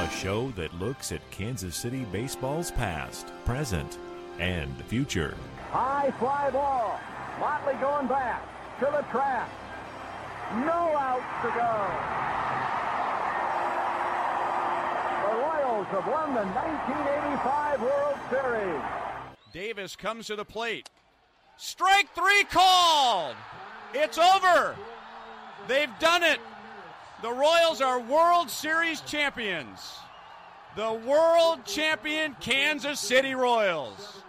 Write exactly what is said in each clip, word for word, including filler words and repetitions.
a show that looks at Kansas City baseball's past, present, and future. High fly ball. Motley going back to the track. No outs to go. The Royals have won the nineteen eighty-five World Series. Davis comes to the plate. Strike three called. It's over. They've done it. The Royals are World Series champions. The world champion Kansas City Royals.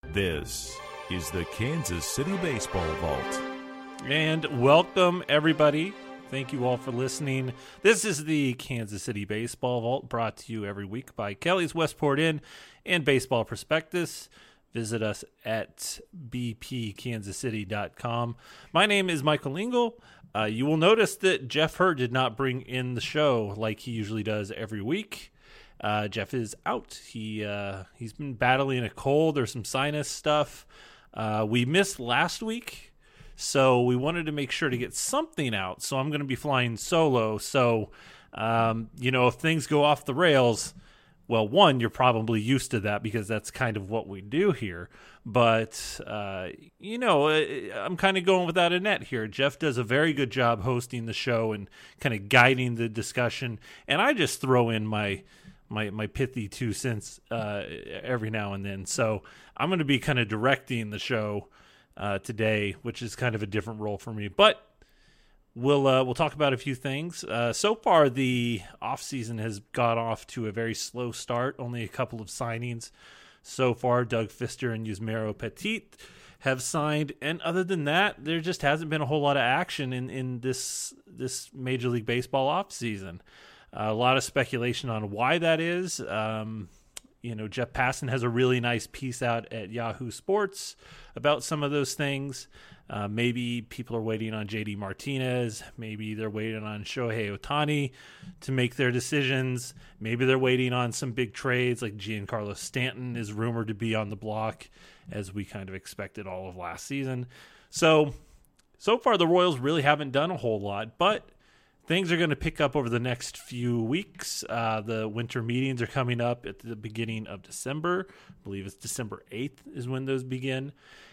This is the Kansas City Baseball Vault. And welcome, everybody. Thank you all for listening. This is the Kansas City Baseball Vault, brought to you every week by Kelly's Westport Inn and Baseball Prospectus. Visit us at b p kansas city dot com. My name is Michael Lingle. Uh, you will notice that Jeff Hurd did not bring in the show like he usually does every week. Uh, Jeff is out. He, uh, he's been battling a cold. There's some sinus stuff. Uh, we missed last week, so we wanted to make sure to get something out. So I'm going to be flying solo. So, um, you know, if things go off the rails, well, one, you're probably used to that because that's kind of what we do here. But, uh, you know, I'm kind of going without a net here. Jeff does a very good job hosting the show and kind of guiding the discussion. And I just throw in my my, my pithy two cents uh, every now and then. So I'm going to be kind of directing the show uh, today, which is kind of a different role for me. But We'll uh, we'll talk about a few things. Uh, so far, the offseason has got off to a very slow start. Only a couple of signings so far. Doug Fister and Yusmeiro Petit have signed, and other than that, there just hasn't been a whole lot of action in, in this this Major League Baseball offseason. Uh, a lot of speculation on why that is. Um, you know, Jeff Passan has a really nice piece out at Yahoo Sports about some of those things. Uh, maybe people are waiting on J D Martinez. Maybe they're waiting on Shohei Ohtani to make their decisions. Maybe they're waiting on some big trades, like Giancarlo Stanton is rumored to be on the block, as we kind of expected all of last season. So, so far the Royals really haven't done a whole lot, but things are going to pick up over the next few weeks. Uh, the winter meetings are coming up at the beginning of December. I believe it's December eighth is when those begin.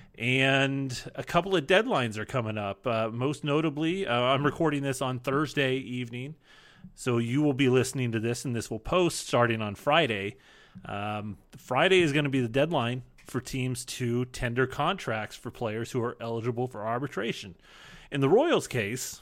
And a couple of deadlines are coming up. Uh, most notably, uh, I'm recording this on Thursday evening, so you will be listening to this, and this will post starting on Friday. Um, Friday is going to be the deadline for teams to tender contracts for players who are eligible for arbitration. In the Royals case,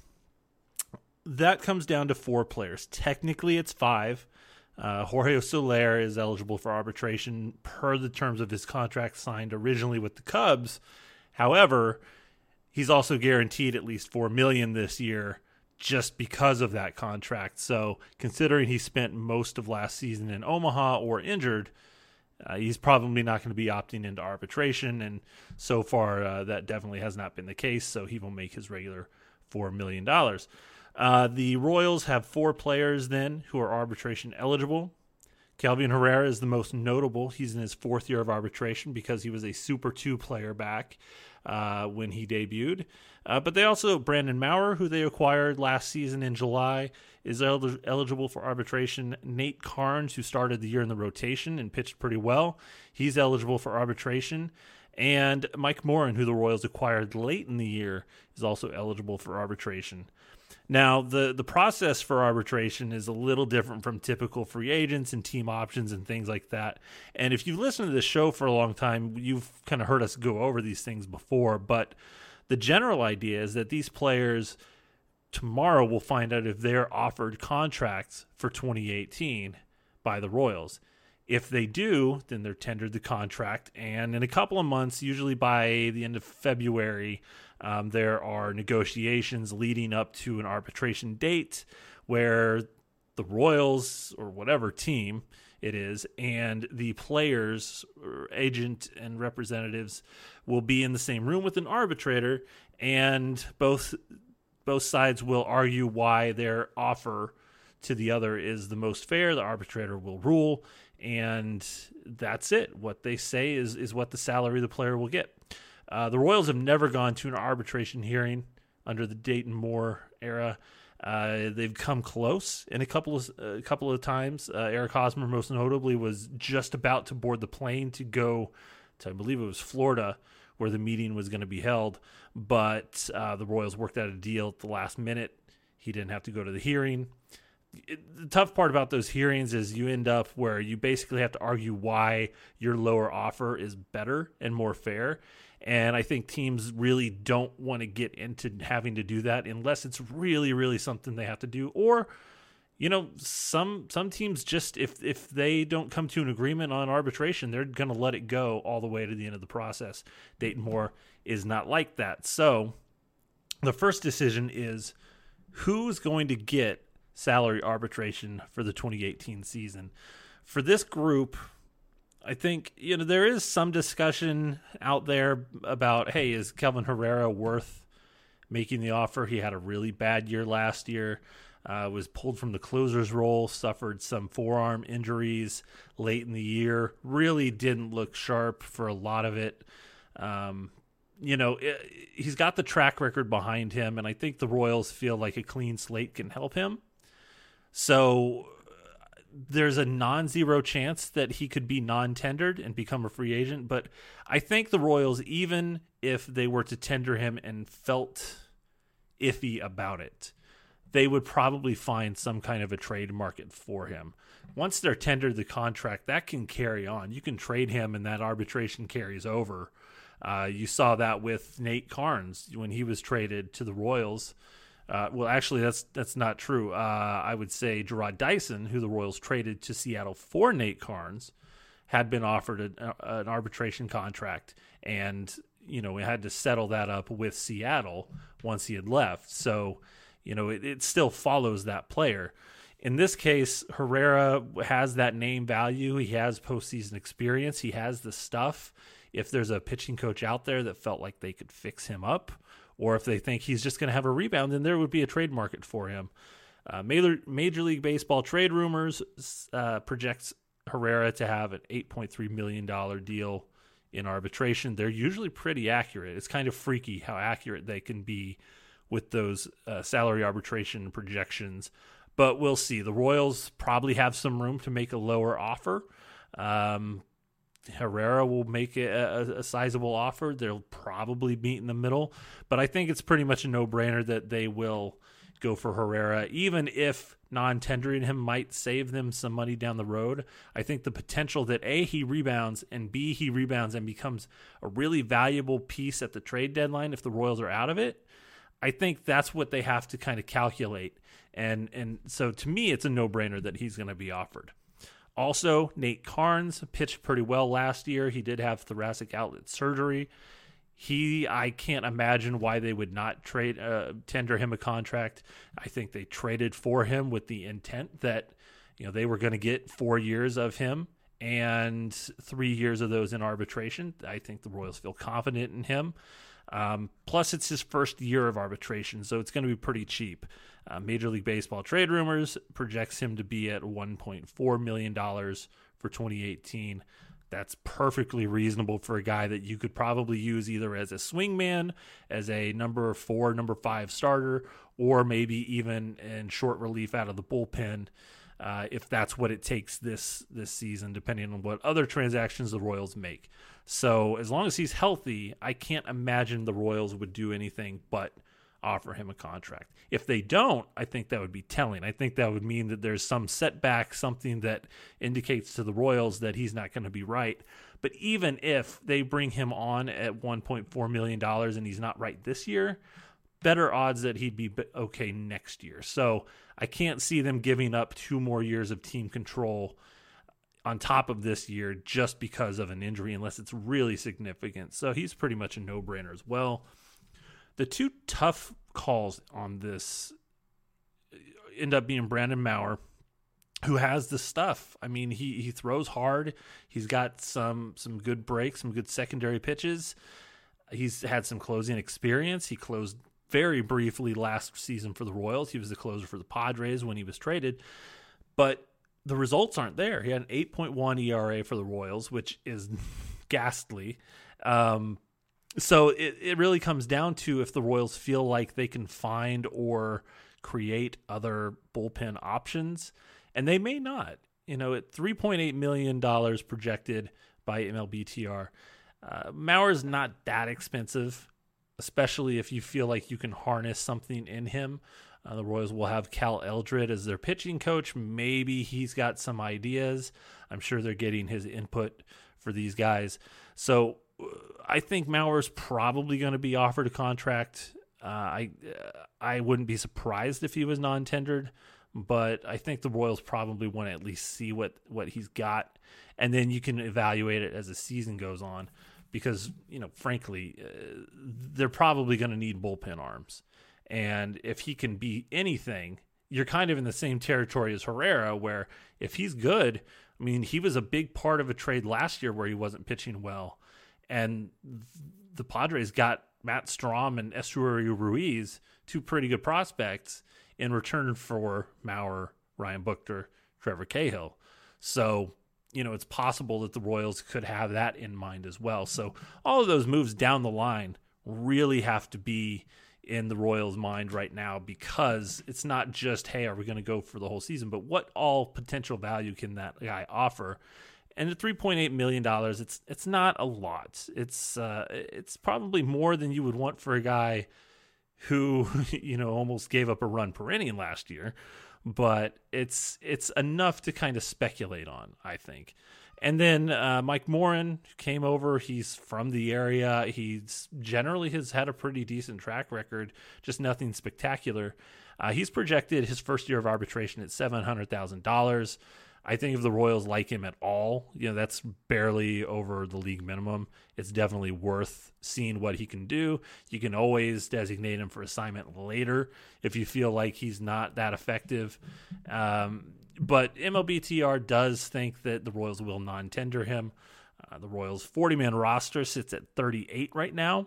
that comes down to four players. Technically, it's five. Uh, Jorge Soler is eligible for arbitration per the terms of his contract signed originally with the Cubs. However, he's also guaranteed at least four million dollars this year just because of that contract. So considering he spent most of last season in Omaha or injured, uh, he's probably not going to be opting into arbitration. And so far, uh, that definitely has not been the case. So he will make his regular four million dollars. Uh, the Royals have four players then who are arbitration eligible. Kelvin Herrera is the most notable. He's in his fourth year of arbitration because he was a Super two player back uh, when he debuted. Uh, but they also, Brandon Maurer, who they acquired last season in July, is el- eligible for arbitration. Nate Carnes, who started the year in the rotation and pitched pretty well, he's eligible for arbitration. And Mike Morin, who the Royals acquired late in the year, is also eligible for arbitration. Now, the, the process for arbitration is a little different from typical free agents and team options and things like that. And if you've listened to this show for a long time, you've kind of heard us go over these things before. But the general idea is that these players tomorrow will find out if they're offered contracts for twenty eighteen by the Royals. If they do, then they're tendered the contract. And in a couple of months, usually by the end of February, Um, there are negotiations leading up to an arbitration date where the Royals or whatever team it is and the players or agent and representatives will be in the same room with an arbitrator, and both both sides will argue why their offer to the other is the most fair. The arbitrator will rule, and that's it. What they say is, is what the salary the player will get. Uh, the Royals have never gone to an arbitration hearing under the Dayton Moore era. Uh, they've come close in a couple of a couple of times. Uh, Eric Hosmer, most notably, was just about to board the plane to go to, I believe it was Florida, where the meeting was going to be held. But uh, the Royals worked out a deal at the last minute. He didn't have to go to the hearing. It, the tough part about those hearings is you end up where you basically have to argue why your lower offer is better and more fair. And I think teams really don't want to get into having to do that unless it's really, really something they have to do. Or, you know, some some teams just, if if they don't come to an agreement on arbitration, they're going to let it go all the way to the end of the process. Dayton Moore is not like that. So the first decision is who's going to get salary arbitration for the twenty eighteen season. For this group, I think, you know, there is some discussion out there about, hey, is Kelvin Herrera worth making the offer? He had a really bad year last year, uh, was pulled from the closer's role, suffered some forearm injuries late in the year, really didn't look sharp for a lot of it. Um, you know, it, he's got the track record behind him, and I think the Royals feel like a clean slate can help him. So there's a non-zero chance that he could be non-tendered and become a free agent. But I think the Royals, even if they were to tender him and felt iffy about it, they would probably find some kind of a trade market for him. Once they're tendered the contract, that can carry on. You can trade him and that arbitration carries over. Uh, you saw that with Nate Carnes when he was traded to the Royals. Uh, well, actually, that's that's not true. Uh, I would say Gerard Dyson, who the Royals traded to Seattle for Nate Carnes, had been offered a, a, an arbitration contract, and you know we had to settle that up with Seattle once he had left. So, you know, it, it still follows that player. In this case, Herrera has that name value. He has postseason experience. He has the stuff. If there's a pitching coach out there that felt like they could fix him up, or if they think he's just going to have a rebound, then there would be a trade market for him. Uh, Major, Major League Baseball Trade Rumors uh, projects Herrera to have an eight point three million dollars deal in arbitration. They're usually pretty accurate. It's kind of freaky how accurate they can be with those uh, salary arbitration projections. But we'll see. The Royals probably have some room to make a lower offer. Um, Herrera will make a, a, a sizable offer. They'll probably meet in the middle, but I think it's pretty much a no-brainer that they will go for Herrera, even if non-tendering him might save them some money down the road. I think the potential that A, he rebounds, and B, he rebounds and becomes a really valuable piece at the trade deadline if the Royals are out of it, I think that's what they have to kind of calculate. And, and so to me, it's a no-brainer that he's going to be offered. Also, Nate Carnes pitched pretty well last year. He did have thoracic outlet surgery. He, I can't imagine why they would not trade, uh, tender him a contract. I think they traded for him with the intent that, you know, they were going to get four years of him and three years of those in arbitration. I think the Royals feel confident in him. Um, plus, it's his first year of arbitration, so it's going to be pretty cheap. Uh, Major League Baseball Trade Rumors projects him to be at one point four million dollars for twenty eighteen. That's perfectly reasonable for a guy that you could probably use either as a swingman, as a number four, number five starter, or maybe even in short relief out of the bullpen, uh, if that's what it takes this this season, depending on what other transactions the Royals make. So as long as he's healthy, I can't imagine the Royals would do anything but offer him a contract. If they don't, I think that would be telling. I think that would mean that there's some setback, something that indicates to the Royals that he's not going to be right. But even if they bring him on at one point four million dollars and he's not right this year, better odds that he'd be okay next year. So I can't see them giving up two more years of team control on top of this year just because of an injury, unless it's really significant. So he's pretty much a no-brainer as well. The two tough calls on this end up being Brandon Maurer, who has the stuff. I mean, he he throws hard. He's got some some good breaks, some good secondary pitches. He's had some closing experience. He closed very briefly last season for the Royals. He was the closer for the Padres when he was traded. But the results aren't there. He had an eight point one E R A for the Royals, which is ghastly. Um So it, it really comes down to if the Royals feel like they can find or create other bullpen options, and they may not. You know, at three point eight million dollars projected by M L B T R, uh, Mauer's not that expensive, especially if you feel like you can harness something in him. Uh, the Royals will have Cal Eldred as their pitching coach. Maybe he's got some ideas. I'm sure they're getting his input for these guys. So uh, I think Mauer's probably going to be offered a contract. Uh, I uh, I wouldn't be surprised if he was non-tendered, but I think the Royals probably want to at least see what, what he's got, and then you can evaluate it as the season goes on because, you know, frankly, uh, they're probably going to need bullpen arms. And if he can be anything, you're kind of in the same territory as Herrera, where if he's good, I mean, he was a big part of a trade last year where he wasn't pitching well. And the Padres got Matt Strahm and Esteury Ruiz, two pretty good prospects, in return for Mauer, Ryan Buchter, Trevor Cahill. So, you know, it's possible that the Royals could have that in mind as well. So all of those moves down the line really have to be in the Royals' mind right now, because it's not just, hey, are we going to go for the whole season, but what all potential value can that guy offer? And at three point eight million dollars, it's it's not a lot. It's uh, it's probably more than you would want for a guy who, you know, almost gave up a run per inning last year, but it's it's enough to kind of speculate on, I think. And then uh, Mike Morin came over. He's from the area. He's generally has had a pretty decent track record, just nothing spectacular. Uh, he's projected his first year of arbitration at seven hundred thousand dollars. I think if the Royals like him at all, you know, that's barely over the league minimum. It's definitely worth seeing what he can do. You can always designate him for assignment later if you feel like he's not that effective. Um, but M L B T R does think that the Royals will non-tender him. Uh, the Royals' forty-man roster sits at thirty-eight right now.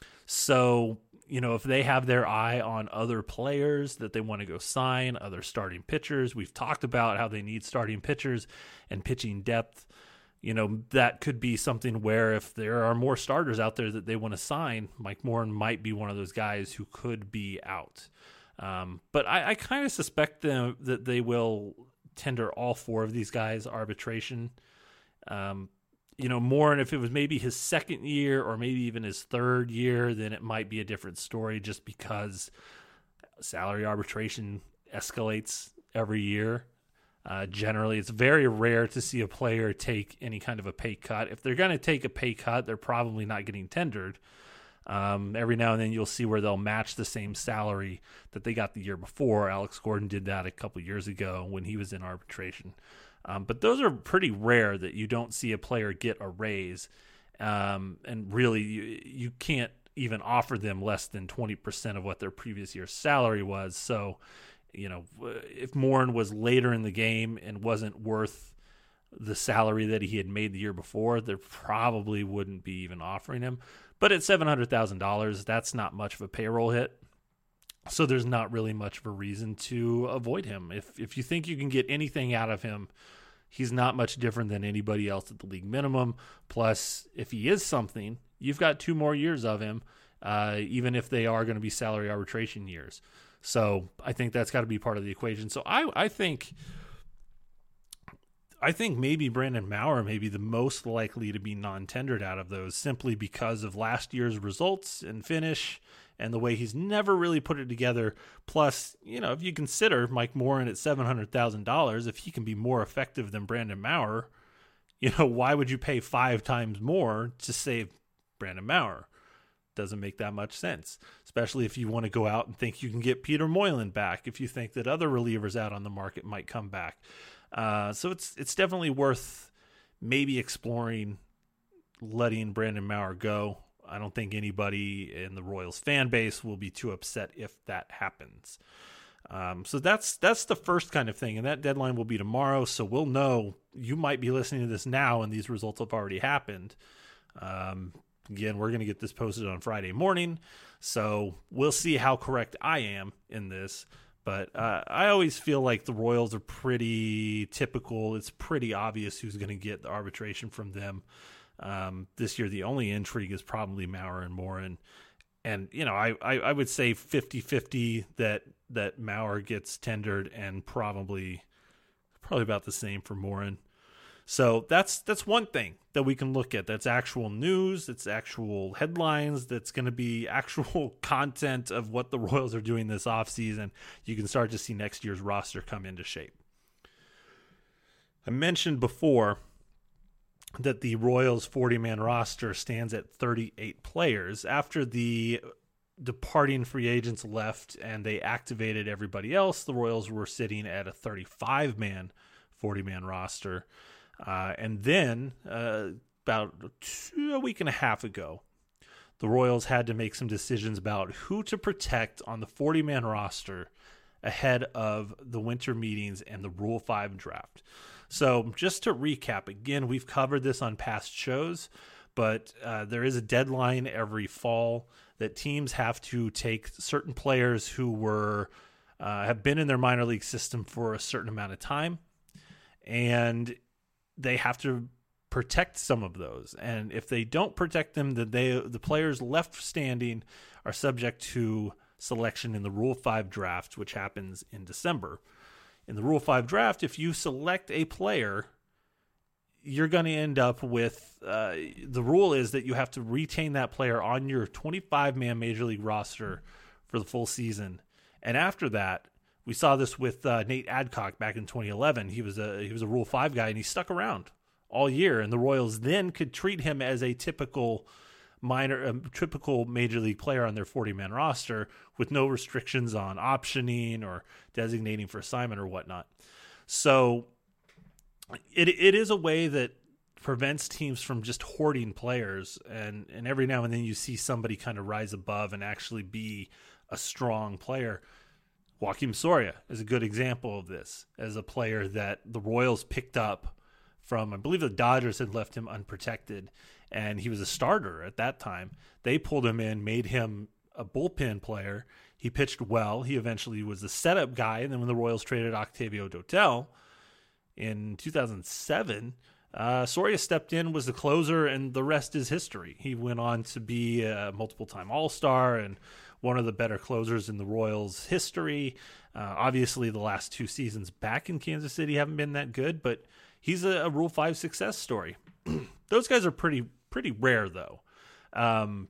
So, you know, if they have their eye on other players that they want to go sign, other starting pitchers, we've talked about how they need starting pitchers and pitching depth. You know, that could be something where if there are more starters out there that they want to sign, Mike Morin might be one of those guys who could be out. Um, but I, I kind of suspect them that they will tender all four of these guys arbitration. Um, You know, Morin, if it was maybe his second year or maybe even his third year, then it might be a different story just because salary arbitration escalates every year. Uh, generally, it's very rare to see a player take any kind of a pay cut. If they're going to take a pay cut, they're probably not getting tendered. Um, every now and then you'll see where they'll match the same salary that they got the year before. Alex Gordon did that a couple years ago when he was in arbitration. Um, but those are pretty rare that you don't see a player get a raise. Um, and really, you, you can't even offer them less than twenty percent of what their previous year's salary was. So, you know, if Morin was later in the game and wasn't worth the salary that he had made the year before, there probably wouldn't be even offering him. But at seven hundred thousand dollars, that's not much of a payroll hit. So there's not really much of a reason to avoid him. If if you think you can get anything out of him, he's not much different than anybody else at the league minimum. Plus, if he is something, you've got two more years of him, uh, even if they are going to be salary arbitration years. So I think that's got to be part of the equation. So I, I think I think maybe Brandon Mauer may be the most likely to be non-tendered out of those, simply because of last year's results and finish and the way he's never really put it together. Plus, you know, if you consider Mike Morin at seven hundred thousand dollars, if he can be more effective than Brandon Mauer, you know, why would you pay five times more to save Brandon Mauer? Doesn't make that much sense, especially if you want to go out and think you can get Peter Moylan back, if you think that other relievers out on the market might come back. Uh, so it's it's definitely worth maybe exploring letting Brandon Mauer go. I don't think anybody in the Royals fan base will be too upset if that happens. Um, so that's that's the first kind of thing, and that deadline will be tomorrow. So we'll know. You might be listening to this now, and these results have already happened. Um, again, we're going to get this posted on Friday morning, so we'll see how correct I am in this. But uh, I always feel like the Royals are pretty typical. It's pretty obvious who's going to get the arbitration from them. Um, this year, the only intrigue is probably Mauer and Morin. And, you know, I, I, I would say fifty-fifty that that Maurer gets tendered, and probably probably about the same for Morin. So that's that's one thing that we can look at. That's actual news. It's actual headlines. That's going to be actual content of what the Royals are doing this offseason. You can start to see next year's roster come into shape. I mentioned before that the Royals forty-man roster stands at thirty-eight players. After the departing free agents left and they activated everybody else, the Royals were sitting at a thirty-five-man forty-man roster. Uh, and then uh, about two, a week and a half ago, the Royals had to make some decisions about who to protect on the forty-man roster ahead of the winter meetings and the Rule five draft. So just to recap, again, we've covered this on past shows, but uh, there is a deadline every fall that teams have to take certain players who were uh, have been in their minor league system for a certain amount of time, and they have to protect some of those. And if they don't protect them, then they the players left standing are subject to selection in the Rule five draft, which happens in December. In the Rule five draft, if you select a player, you're going to end up with uh, the rule is that you have to retain that player on your twenty-five-man Major League roster for the full season. And after that, we saw this with uh, Nate Adcock back in twenty eleven. He was a he was a Rule five guy, and he stuck around all year. And the Royals then could treat him as a typical minor, a typical Major League player on their forty-man roster with no restrictions on optioning or designating for assignment or whatnot. So it it is a way that prevents teams from just hoarding players. And, and every now and then you see somebody kind of rise above and actually be a strong player. Joakim Soria is a good example of this as a player that the Royals picked up from, I believe the Dodgers had left him unprotected, and he was a starter at that time. They pulled him in, made him a bullpen player. He pitched well. He eventually was the setup guy, and then when the Royals traded Octavio Dotel in two thousand seven, uh, Soria stepped in, was the closer, and the rest is history. He went on to be a multiple-time All-Star and one of the better closers in the Royals' history. Uh, obviously, the last two seasons back in Kansas City haven't been that good, but he's a, a Rule five success story. Those guys are pretty pretty rare, though. Um,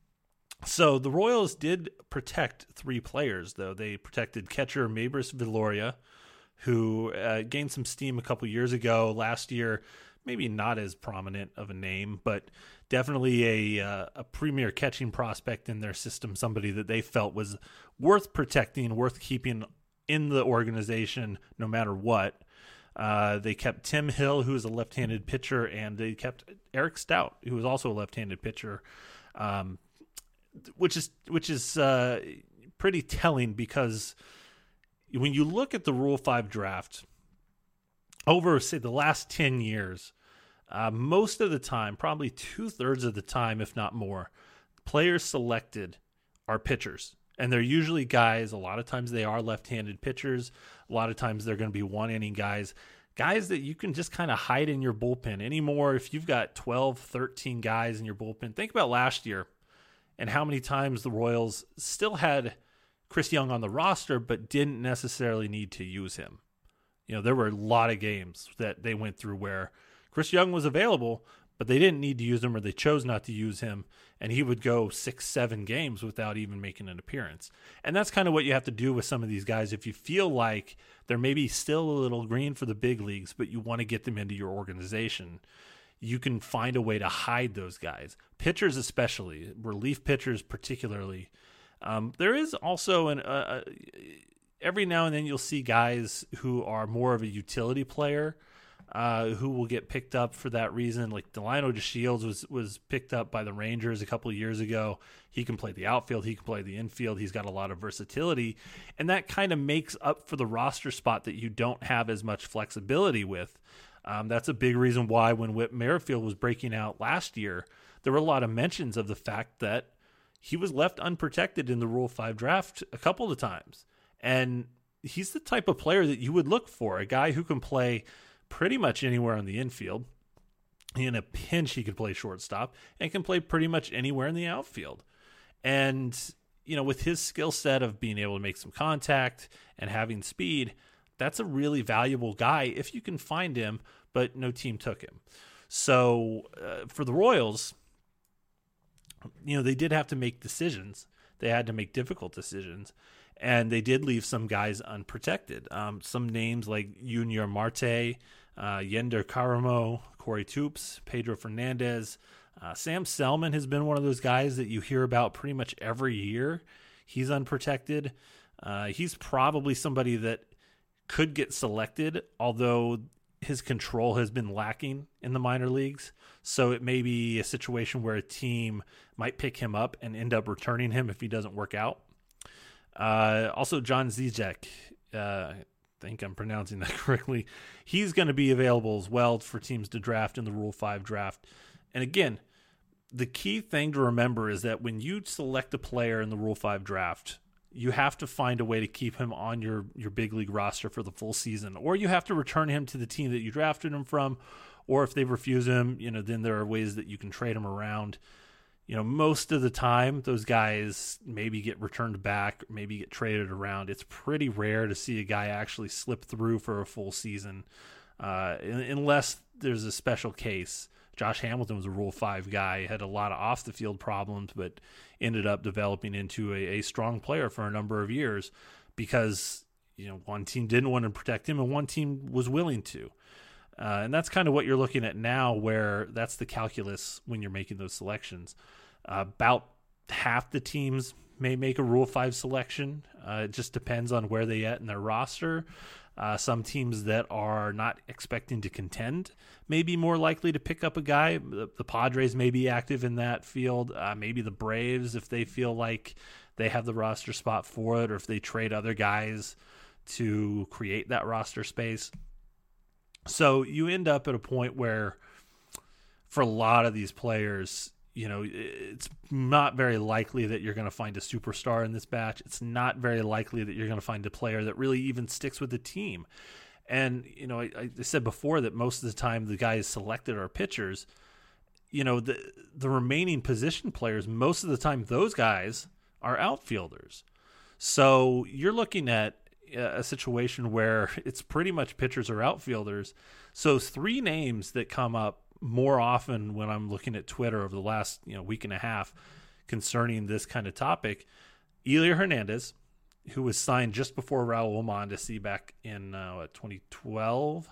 so the Royals did protect three players, though. They protected catcher Maybris Viloria, who uh, gained some steam a couple years ago. Last year, maybe not as prominent of a name, but definitely a uh, a premier catching prospect in their system, somebody that they felt was worth protecting, worth keeping in the organization no matter what. Uh, they kept Tim Hill, who is a left-handed pitcher, and they kept Eric Stout, who was also a left-handed pitcher, um, which is which is uh, pretty telling because when you look at the Rule five draft, over, say, the last ten years, uh, most of the time, probably two-thirds of the time, if not more, players selected are pitchers. And they're usually guys, a lot of times they are left-handed pitchers. A lot of times they're going to be one-inning guys. Guys that you can just kind of hide in your bullpen anymore. If you've got twelve, thirteen guys in your bullpen, think about last year and how many times the Royals still had Chris Young on the roster but didn't necessarily need to use him. You know, there were a lot of games that they went through where Chris Young was available, but they didn't need to use him or they chose not to use him, and he would go six, seven games without even making an appearance. And that's kind of what you have to do with some of these guys. If you feel like they're maybe still a little green for the big leagues, but you want to get them into your organization, you can find a way to hide those guys. Pitchers especially, relief pitchers particularly. Um, there is also an uh, every now and then you'll see guys who are more of a utility player, Uh, who will get picked up for that reason. Like Delino DeShields was was picked up by the Rangers a couple of years ago. He can play the outfield. He can play the infield. He's got a lot of versatility. And that kind of makes up for the roster spot that you don't have as much flexibility with. Um, that's a big reason why when Whit Merrifield was breaking out last year, there were a lot of mentions of the fact that he was left unprotected in the Rule five draft a couple of times. And he's the type of player that you would look for, a guy who can play pretty much anywhere on the infield. In a pinch, he could play shortstop and can play pretty much anywhere in the outfield. And you know, with his skill set of being able to make some contact and having speed, that's a really valuable guy if you can find him, but no team took him. So uh, for the Royals, you know, they did have to make decisions. They had to make difficult decisions, and they did leave some guys unprotected. Um, some names like Junior Marte, uh, Yender Caramo, Corey Toops, Pedro Fernandez. Uh, Sam Selman has been one of those guys that you hear about pretty much every year. He's unprotected. Uh, he's probably somebody that could get selected, although his control has been lacking in the minor leagues. So it may be a situation where a team might pick him up and end up returning him if he doesn't work out. Uh, also, John Zizek, uh, I think I'm pronouncing that correctly. He's going to be available as well for teams to draft in the Rule five draft. And again, the key thing to remember is that when you select a player in the Rule five draft, you have to find a way to keep him on your, your big league roster for the full season, or you have to return him to the team that you drafted him from, or if they refuse him, you know, then there are ways that you can trade him around. You know, most of the time, those guys maybe get returned back, maybe get traded around. It's pretty rare to see a guy actually slip through for a full season, uh, unless there's a special case. Josh Hamilton was a Rule five guy, had a lot of off-the-field problems, but ended up developing into a, a strong player for a number of years because, you know, one team didn't want to protect him and one team was willing to. Uh, and that's kind of what you're looking at now, where that's the calculus when you're making those selections. Uh, about half the teams may make a Rule five selection. Uh, it just depends on where they at in their roster. Uh, some teams that are not expecting to contend may be more likely to pick up a guy. The, the Padres may be active in that field. Uh, maybe the Braves, if they feel like they have the roster spot for it, or if they trade other guys to create that roster space. So you end up at a point where for a lot of these players, you know, it's not very likely that you're going to find a superstar in this batch. It's not very likely that you're going to find a player that really even sticks with the team. And, you know, I, I said before that most of the time the guys selected are pitchers. You know, the the remaining position players, most of the time those guys are outfielders. So you're looking at a situation where it's pretty much pitchers or outfielders. So three names that come up more often when I'm looking at Twitter over the last, you know, week and a half concerning this kind of topic: Elier Hernandez, who was signed just before Raul Mondesi back in uh, what, twenty twelve.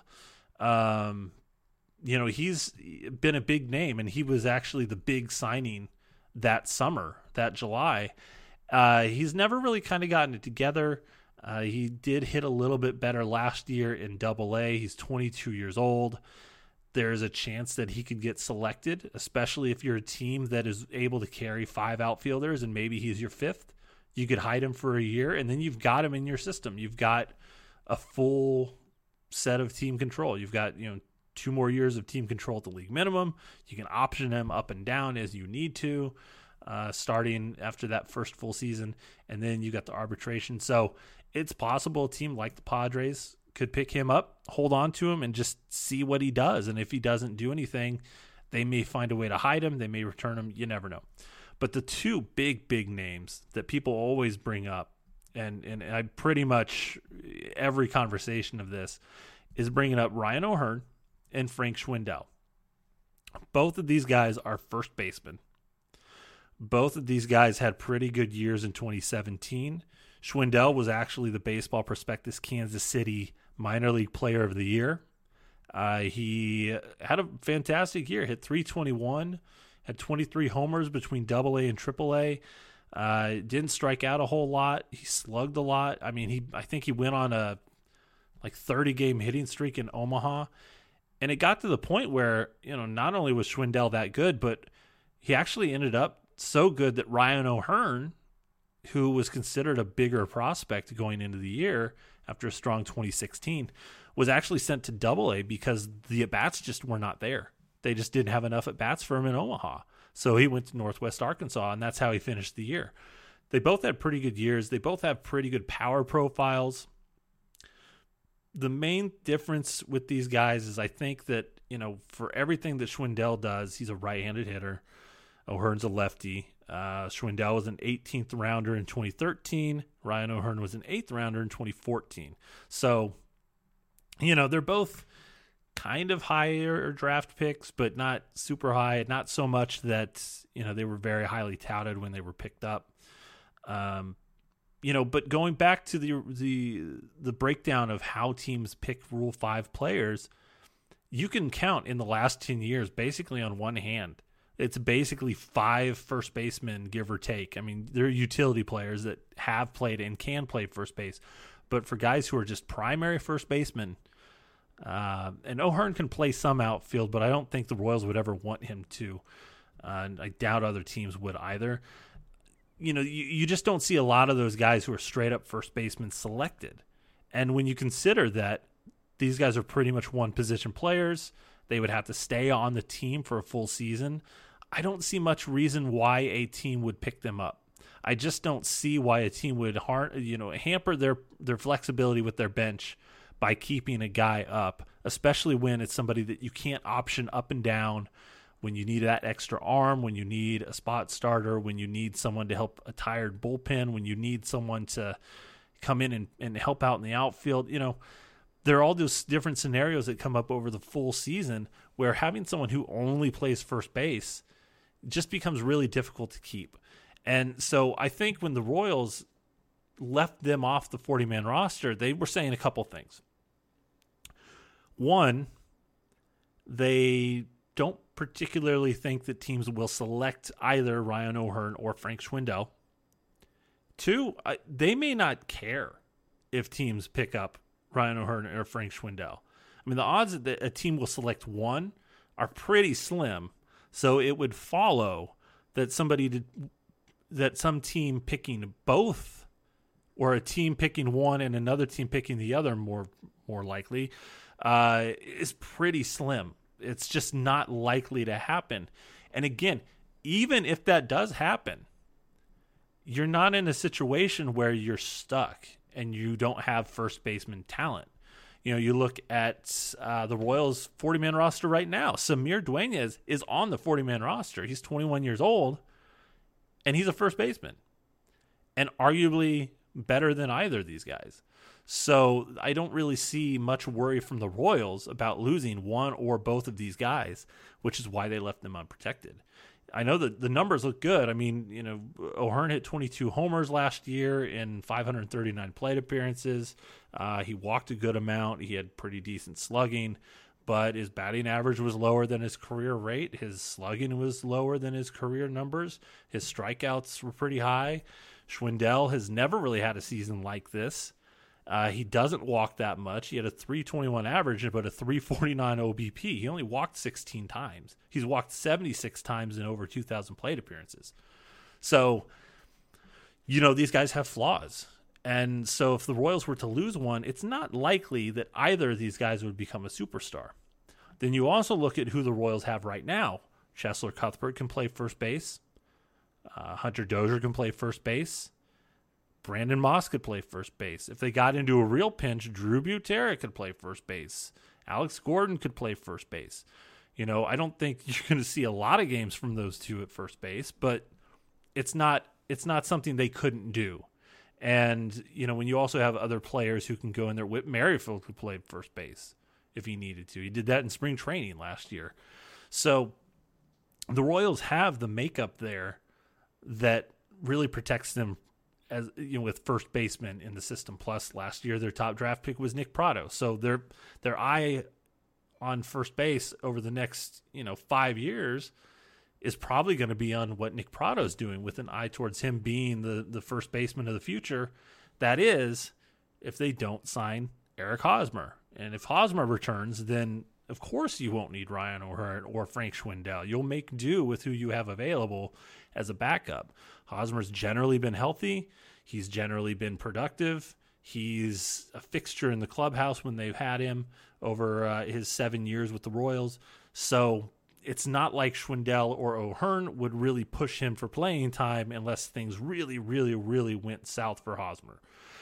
Um, you know, he's been a big name, and he was actually the big signing that summer, that July. Uh, he's never really kind of gotten it together. Uh, he did hit a little bit better last year in Double A. He's twenty-two years old. There's a chance that he could get selected, especially if you're a team that is able to carry five outfielders and maybe he's your fifth. You could hide him for a year, and then you've got him in your system. You've got a full set of team control. You've got, you know, two more years of team control at the league minimum. You can option him up and down as you need to, uh, starting after that first full season, and then you got the arbitration. So it's possible a team like the Padres could pick him up, hold on to him, and just see what he does. And if he doesn't do anything, they may find a way to hide him. They may return him. You never know. But the two big, big names that people always bring up, and, and I pretty much every conversation of this is bringing up Ryan O'Hearn and Frank Schwindel. Both of these guys are first basemen. Both of these guys had pretty good years in twenty seventeen. Schwindel was actually the Baseball Prospectus Kansas City Minor League Player of the Year. Uh, he had a fantastic year, hit three twenty-one, had twenty-three homers between Double A and Triple A. Uh, didn't strike out a whole lot. He slugged a lot. I mean, he I think he went on a like thirty game hitting streak in Omaha, and it got to the point where, you know, not only was Schwindel that good, but he actually ended up so good that Ryan O'Hearn, who was considered a bigger prospect going into the year after a strong twenty sixteen, was actually sent to Double A because the at-bats just were not there. They just didn't have enough at-bats for him in Omaha. So he went to Northwest Arkansas, and that's how he finished the year. They both had pretty good years. They both have pretty good power profiles. The main difference with these guys is I think that, you know, for everything that Schwindel does, he's a right-handed hitter. O'Hearn's a lefty. Uh, Schwindel was an eighteenth rounder in twenty thirteen. Ryan O'Hearn was an eighth rounder in twenty fourteen. So, you know, they're both kind of higher draft picks, but not super high, not so much that, you know, they were very highly touted when they were picked up. Um, you know, but going back to the the the breakdown of how teams pick Rule five players, you can count in the last ten years basically on one hand. It's basically five first basemen, give or take. I mean, they're utility players that have played and can play first base. But for guys who are just primary first basemen, uh, and O'Hearn can play some outfield, but I don't think the Royals would ever want him to. Uh, and I doubt other teams would either. You know, you, you just don't see a lot of those guys who are straight up first basemen selected. And when you consider that these guys are pretty much one position players, they would have to stay on the team for a full season. I don't see much reason why a team would pick them up. I just don't see why a team would har- you know, hamper their, their flexibility with their bench by keeping a guy up, especially when it's somebody that you can't option up and down, when you need that extra arm, when you need a spot starter, when you need someone to help a tired bullpen, when you need someone to come in and, and help out in the outfield. You know, there are all those different scenarios that come up over the full season where having someone who only plays first base just becomes really difficult to keep. And so I think when the Royals left them off the forty-man roster, they were saying a couple things. One, they don't particularly think that teams will select either Ryan O'Hearn or Frank Schwindel. Two, I, they may not care if teams pick up Ryan O'Hearn or Frank Schwindel. I mean, the odds that a team will select one are pretty slim. So it would follow that somebody did, that some team picking both, or a team picking one and another team picking the other, more more likely, uh, is pretty slim. It's just not likely to happen. And again, even if that does happen, you're not in a situation where you're stuck and you don't have first baseman talent. You know, you look at uh, the Royals' forty-man roster right now. Samir Dueñas is on the forty-man roster. He's twenty-one years old, and he's a first baseman, and arguably better than either of these guys. So I don't really see much worry from the Royals about losing one or both of these guys, which is why they left them unprotected. I know that the numbers look good. I mean, you know, O'Hearn hit twenty-two homers last year in five hundred thirty-nine plate appearances. Uh, he walked a good amount. He had pretty decent slugging, but his batting average was lower than his career rate. His slugging was lower than his career numbers. His strikeouts were pretty high. Schwindel has never really had a season like this. Uh, he doesn't walk that much. He had a three twenty-one average, but a three forty-nine O B P. He only walked sixteen times. He's walked seventy-six times in over two thousand plate appearances. So, you know, these guys have flaws. And so if the Royals were to lose one, it's not likely that either of these guys would become a superstar. Then you also look at who the Royals have right now. Cheslor Cuthbert can play first base. Uh, Hunter Dozier can play first base. Brandon Moss could play first base. If they got into a real pinch, Drew Butera could play first base. Alex Gordon could play first base. You know, I don't think you're going to see a lot of games from those two at first base, but it's not it's not something they couldn't do. And, you know, when you also have other players who can go in there, Whit Merrifield could play first base if he needed to. He did that in spring training last year. So the Royals have the makeup there that really protects them, as you know, with first baseman in the system. Plus, last year their top draft pick was Nick Pratto. So their their eye on first base over the next, you know, five years is probably going to be on what Nick Pratto's doing, with an eye towards him being the, the first baseman of the future. That is, if they don't sign Eric Hosmer. And if Hosmer returns, then of course you won't need Ryan O'Hearn or Frank Schwindel. You'll make do with who you have available as a backup. Hosmer's generally been healthy. He's generally been productive. He's a fixture in the clubhouse when they've had him over uh, his seven years with the Royals. So it's not like Schwindel or O'Hearn would really push him for playing time unless things really, really, really went south for Hosmer.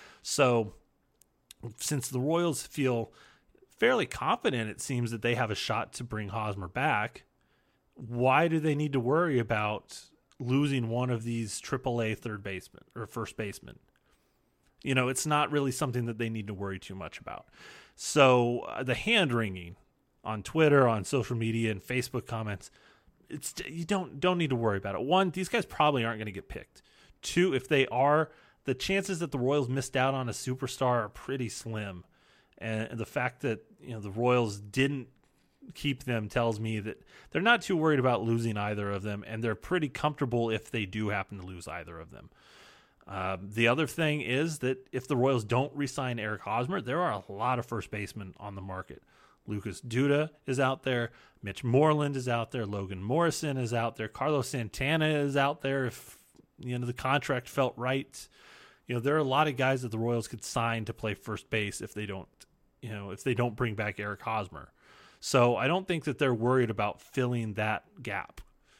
So since the Royals feel fairly confident, it seems, that they have a shot to bring Hosmer back, why do they need to worry about losing one of these triple A third basemen or first basemen. You know, it's not really something that they need to worry too much about. So uh, the hand wringing on Twitter, on social media, and Facebook comments, it's you don't don't need to worry about it. One, these guys probably aren't going to get picked. Two, if they are, the chances that the Royals missed out on a superstar are pretty slim. And the fact that, you know, the Royals didn't keep them tells me that they're not too worried about losing either of them, and they're pretty comfortable if they do happen to lose either of them. Um, the other thing is that if the Royals don't re-sign Eric Hosmer, there are a lot of first basemen on the market. Lucas Duda is out there. Mitch Moreland is out there. Logan Morrison is out there. Carlos Santana is out there if, you know, the contract felt right. You know, there are a lot of guys that the Royals could sign to play first base if they don't, you know, if they don't bring back Eric Hosmer. So I don't think that they're worried about filling that gap.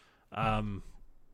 Um,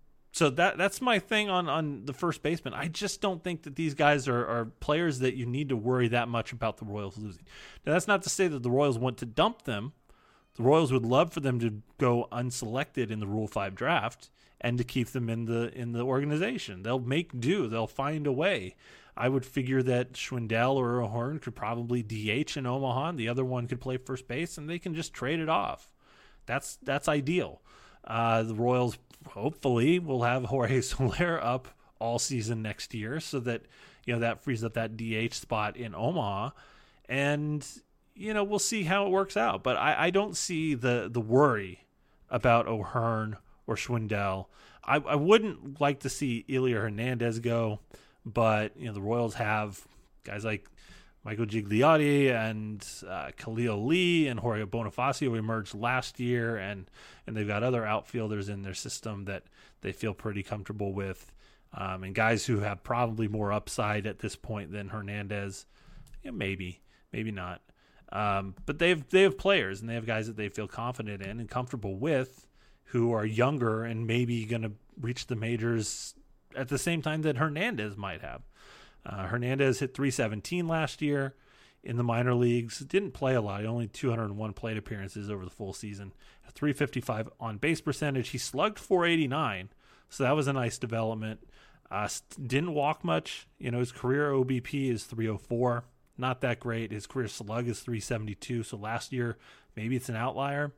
so that that's my thing on, on the first baseman. I just don't think that these guys are, are players that you need to worry that much about the Royals losing. Now, that's not to say that the Royals want to dump them. The Royals would love for them to go unselected in the Rule five draft and to keep them in the in the organization. They'll make do. They'll find a way. I would figure that Schwindel or O'Hearn could probably D H in Omaha, and the other one could play first base, and they can just trade it off. That's that's ideal. Uh, the Royals hopefully will have Jorge Soler up all season next year, so that, you know, that frees up that D H spot in Omaha, and, you know, we'll see how it works out. But I, I don't see the the worry about O'Hearn or Schwindel. I, I wouldn't like to see Elia Hernandez go. But, you know, the Royals have guys like Michael Gigliotti and uh, Khalil Lee and Jorge Bonifacio emerged last year, and, and they've got other outfielders in their system that they feel pretty comfortable with, um, and guys who have probably more upside at this point than Hernandez. Yeah, maybe, maybe not. Um, but they have, they have players, and they have guys that they feel confident in and comfortable with who are younger and maybe going to reach the majors at the same time that Hernandez might have. Uh, Hernandez hit three seventeen last year in the minor leagues. Didn't play a lot. Only two hundred one plate appearances over the full season. three fifty-five on base percentage. He slugged four eighty-nine, so that was a nice development. Uh, didn't walk much. You know, his career O B P is three oh four. Not that great. His career slug is three seventy-two, so last year maybe it's an outlier.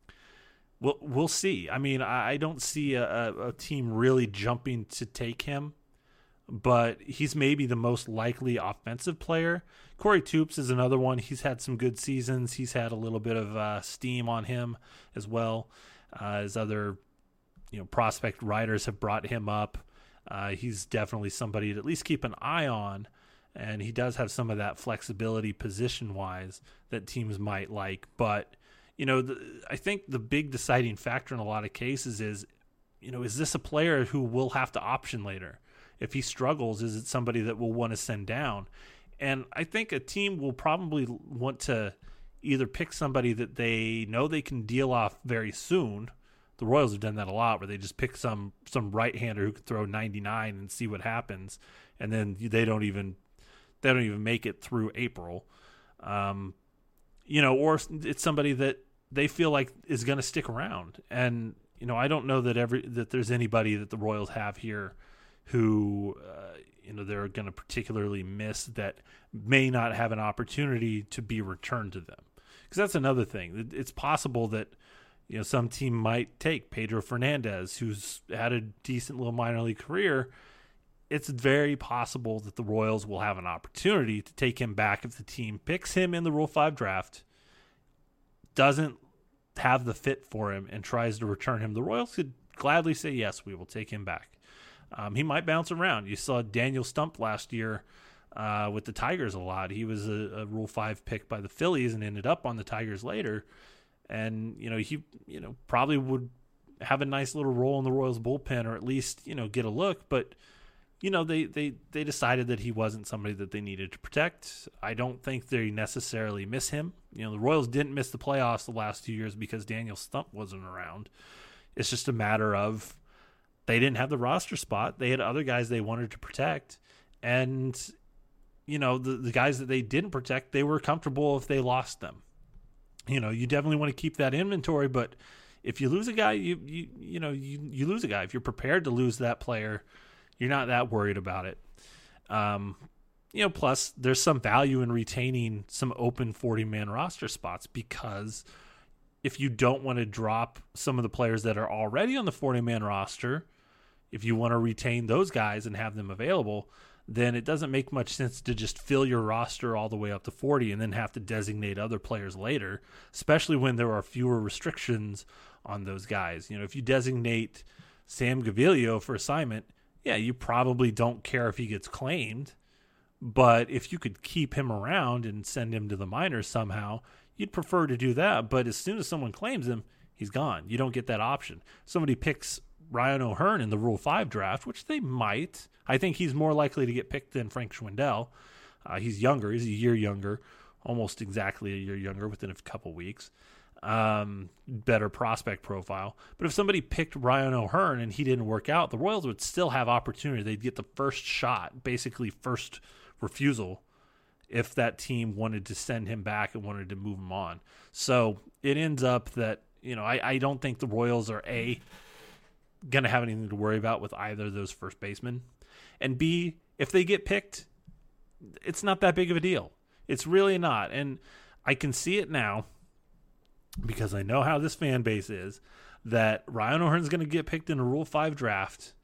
We'll, we'll see. I mean, I don't see a, a, a team really jumping to take him, but he's maybe the most likely offensive player. Corey Toops is another one. He's had some good seasons. He's had a little bit of uh, steam on him as well. Uh, as other, you know, prospect writers have brought him up. Uh, he's definitely somebody to at least keep an eye on, and he does have some of that flexibility position-wise that teams might like, but you know, the, I think the big deciding factor in a lot of cases is, you know, is this a player who will have to option later? If he struggles, is it somebody that will want to send down? And I think a team will probably want to either pick somebody that they know they can deal off very soon. The Royals have done that a lot, where they just pick some some right-hander who could throw ninety-nine and see what happens, and then they don't even they don't even make it through April. Um, You know, or it's somebody that they feel like is going to stick around. And, you know, I don't know that every that there's anybody that the Royals have here who, uh, you know, they're going to particularly miss that may not have an opportunity to be returned to them. Because that's another thing. It's possible that, you know, some team might take Pedro Fernandez, who's had a decent little minor league career. It's very possible that the Royals will have an opportunity to take him back if the team picks him in the Rule five draft, doesn't have the fit for him, and tries to return him. The Royals could gladly say, yes, we will take him back. Um, he might bounce around. You saw Daniel Stump last year uh, with the Tigers a lot. He was a, a Rule five pick by the Phillies and ended up on the Tigers later. And, you know, he you know probably would have a nice little role in the Royals bullpen, or at least, you know, get a look. But you know, they, they, they decided that he wasn't somebody that they needed to protect. I don't think they necessarily miss him. You know, the Royals didn't miss the playoffs the last two years because Daniel Stump wasn't around. It's just a matter of they didn't have the roster spot. They had other guys they wanted to protect. And, you know, the, the guys that they didn't protect, they were comfortable if they lost them. You know, you definitely want to keep that inventory, but if you lose a guy, you you you know you you lose a guy. If you're prepared to lose that player, you're not that worried about it. Um, you know, plus there's some value in retaining some open forty-man roster spots, because if you don't want to drop some of the players that are already on the forty-man roster, if you want to retain those guys and have them available, then it doesn't make much sense to just fill your roster all the way up to forty and then have to designate other players later, especially when there are fewer restrictions on those guys. You know, if you designate Sam Gaviglio for assignment, yeah, you probably don't care if he gets claimed, but if you could keep him around and send him to the minors somehow, you'd prefer to do that. But as soon as someone claims him, he's gone. You don't get that option. Somebody picks Ryan O'Hearn in the Rule five draft, which they might. I think he's more likely to get picked than Frank Schwindel. Uh, he's younger. He's a year younger, almost exactly a year younger within a couple weeks. Um, better prospect profile. But if somebody picked Ryan O'Hearn and he didn't work out, the Royals would still have opportunity. They'd get the first shot, basically first refusal, if that team wanted to send him back and wanted to move him on. So it ends up that, you know, I, I don't think the Royals are A, going to have anything to worry about with either of those first basemen. And B, if they get picked, it's not that big of a deal. It's really not. And I can see it now, because I know how this fan base is, that Ryan O'Hearn's going to get picked in a Rule five draft,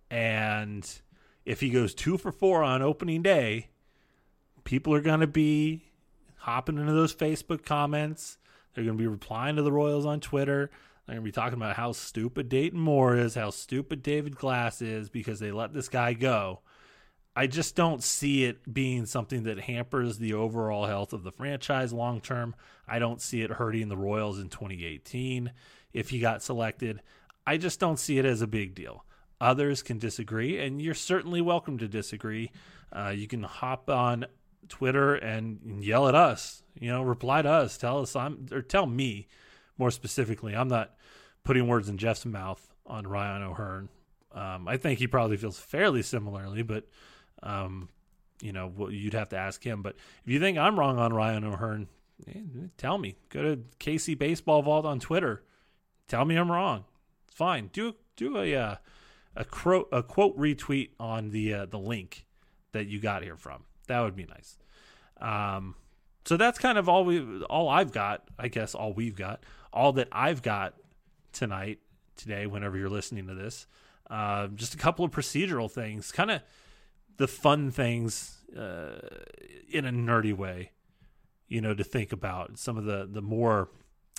and if he goes two for four on opening day, people are going to be hopping into those Facebook comments. They're going to be replying to the Royals on Twitter. They're going to be talking about how stupid Dayton Moore is, how stupid David Glass is because they let this guy go. I just don't see it being something that hampers the overall health of the franchise long term. I don't see it hurting the Royals in twenty eighteen if he got selected. I just don't see it as a big deal. Others can disagree, and you're certainly welcome to disagree. Uh, you can hop on Twitter and yell at us, you know, reply to us, tell us, I'm, or tell me more specifically. I'm not putting words in Jeff's mouth on Ryan O'Hearn. Um, I think he probably feels fairly similarly, but Um, you know, well, you'd have to ask him. But if you think I'm wrong on Ryan O'Hearn, eh, tell me. Go to K C Baseball Vault on Twitter. Tell me I'm wrong. It's fine. Do do a uh, a, quote, a quote retweet on the uh, the link that you got here from. That would be nice. Um, so that's kind of all we all I've got. I guess all we've got, all that I've got tonight, today. Whenever you're listening to this, uh, just a couple of procedural things, kind of. The fun things uh, in a nerdy way, you know, to think about. Some of the, the more,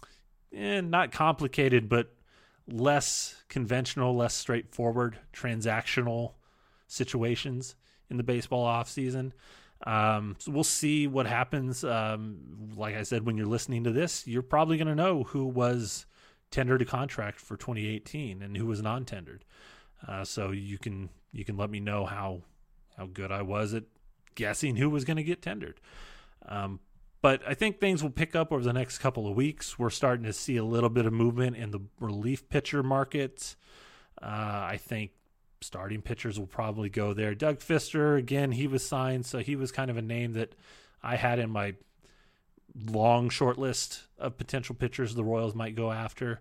eh, not complicated, but less conventional, less straightforward, transactional situations in the baseball offseason. Um, so we'll see what happens. Um, like I said, when you're listening to this, you're probably going to know who was tendered a contract for twenty eighteen and who was non-tendered. Uh, so you can you can let me know how how good I was at guessing who was going to get tendered. Um, but I think things will pick up over the next couple of weeks. We're starting to see a little bit of movement in the relief pitcher market. Uh, I think starting pitchers will probably go there. Doug Fister, again, he was signed, so he was kind of a name that I had in my long short list of potential pitchers the Royals might go after.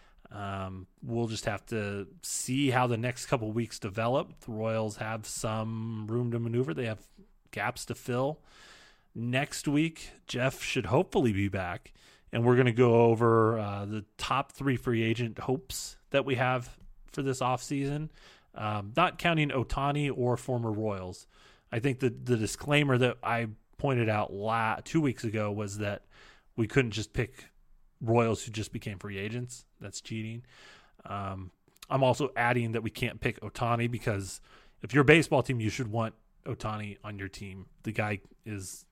Um, we'll just have to see how the next couple weeks develop. The Royals have some room to maneuver. They have gaps to fill. Next week, Jeff should hopefully be back, and we're going to go over uh, the top three free agent hopes that we have for this offseason, um, not counting Ohtani or former Royals. I think the, the disclaimer that I pointed out la- two weeks ago was that we couldn't just pick Royals who just became free agents. That's cheating. Um, I'm also adding that we can't pick Ohtani because if you're a baseball team, you should want Ohtani on your team. The guy is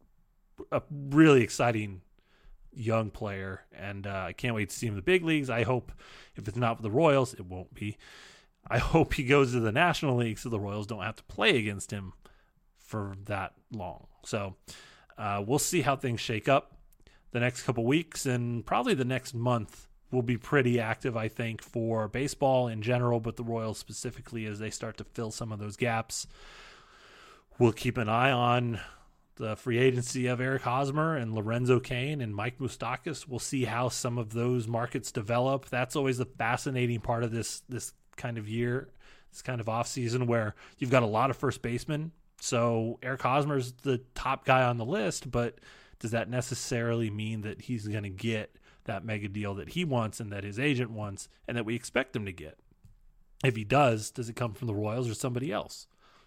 a really exciting young player, and uh, I can't wait to see him in the big leagues. I hope if it's not for the Royals, it won't be. I hope he goes to the National League so the Royals don't have to play against him for that long. So uh, we'll see how things shake up the next couple weeks, and probably the next month will be pretty active, I think, for baseball in general, but the Royals specifically as they start to fill some of those gaps. We'll keep an eye on the free agency of Eric Hosmer and Lorenzo Cain and Mike Moustakas. We'll see how some of those markets develop. That's always the fascinating part of this this kind of year, this kind of offseason, where you've got a lot of first basemen. So Eric Hosmer's the top guy on the list, but does that necessarily mean that he's going to get that mega deal that he wants and that his agent wants and that we expect him to get? If he does, does it come from the Royals or somebody else?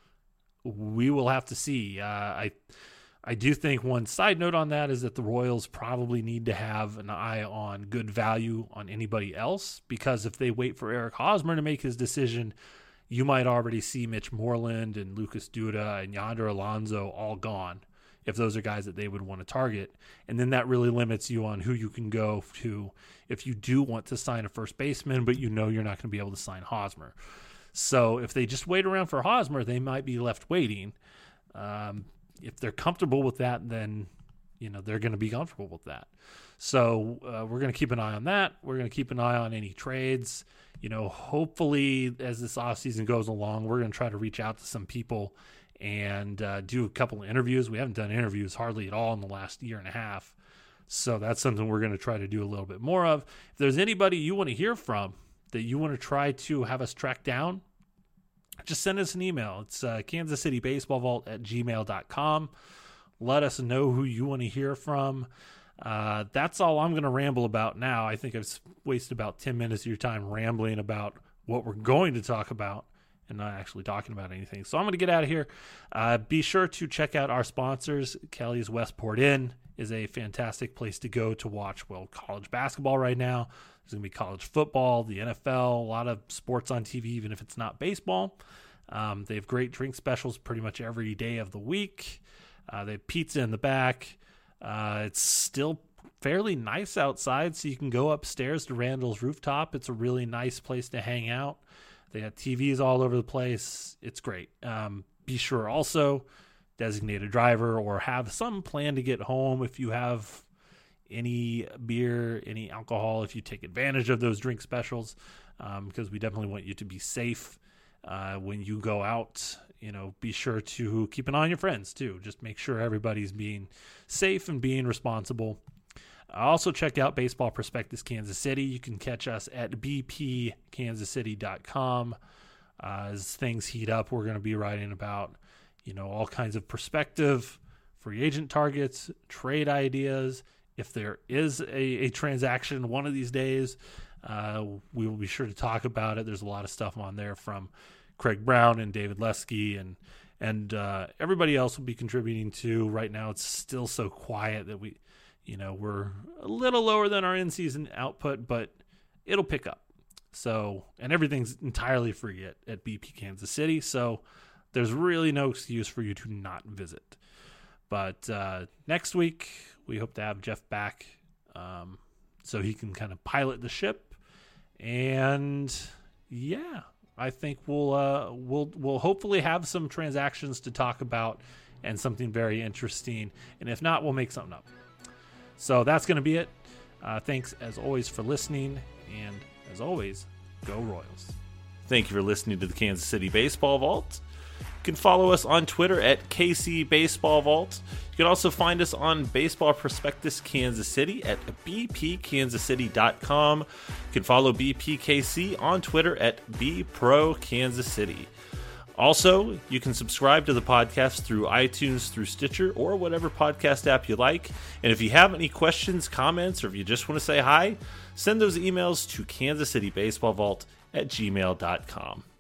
We will have to see. Uh, I I do think one side note on that is that the Royals probably need to have an eye on good value on anybody else, because if they wait for Eric Hosmer to make his decision, you might already see Mitch Moreland and Lucas Duda and Yonder Alonso all gone, if those are guys that they would want to target. And then that really limits you on who you can go to if you do want to sign a first baseman, but you know you're not going to be able to sign Hosmer. So if they just wait around for Hosmer, they might be left waiting. Um, if they're comfortable with that, then you know they're going to be comfortable with that. So uh, we're going to keep an eye on that. We're going to keep an eye on any trades. You know, hopefully as this offseason goes along, we're going to try to reach out to some people and uh, do a couple of interviews. We haven't done interviews hardly at all in the last year and a half. So that's something we're going to try to do a little bit more of. If there's anybody you want to hear from that you want to try to have us track down, just send us an email. It's uh, kansas city baseball vault at gmail dot com. Let us know who you want to hear from. Uh, that's all I'm going to ramble about now. I think I've wasted about ten minutes of your time rambling about what we're going to talk about and not actually talking about anything. So I'm going to get out of here. Uh, be sure to check out our sponsors. Kelly's Westport Inn is a fantastic place to go to watch, well, college basketball right now. There's going to be college football, the N F L, a lot of sports on T V, even if it's not baseball. Um, they have great drink specials pretty much every day of the week. Uh, they have pizza in the back. Uh, it's still fairly nice outside, so you can go upstairs to Randall's rooftop. It's a really nice place to hang out. They have T Vs all over the place. It's great. Um, be sure also designate a driver or have some plan to get home if you have any beer, any alcohol, if you take advantage of those drink specials, um, because we definitely want you to be safe uh, when you go out. You know, be sure to keep an eye on your friends too. Just make sure everybody's being safe and being responsible. Also check out Baseball Prospectus Kansas City. You can catch us at b p kansas city dot com. Uh, as things heat up, we're going to be writing about, you know, all kinds of perspective, free agent targets, trade ideas. If there is a, a transaction one of these days, uh, we will be sure to talk about it. There's a lot of stuff on there from Craig Brown and David Lesky and and uh, everybody else will be contributing to. Right now, it's still so quiet that we, you know, we're a little lower than our in-season output, but it'll pick up. So, and everything's entirely free at, at B P Kansas City. So there's really no excuse for you to not visit. But uh, next week, we hope to have Jeff back um, so he can kind of pilot the ship. And yeah, I think we'll uh, we'll we'll hopefully have some transactions to talk about and something very interesting. And if not, we'll make something up. So that's going to be it. Uh, thanks as always for listening, and as always, go Royals. Thank you for listening to the Kansas City Baseball Vault. You can follow us on Twitter at K C Baseball Vault. You can also find us on Baseball Prospectus Kansas City at b p kansas city dot com. You can follow B P K C on Twitter at b pro kansas city. Also, you can subscribe to the podcast through iTunes, through Stitcher, or whatever podcast app you like. And if you have any questions, comments, or if you just want to say hi, send those emails to kansas city baseball vault at gmail dot com.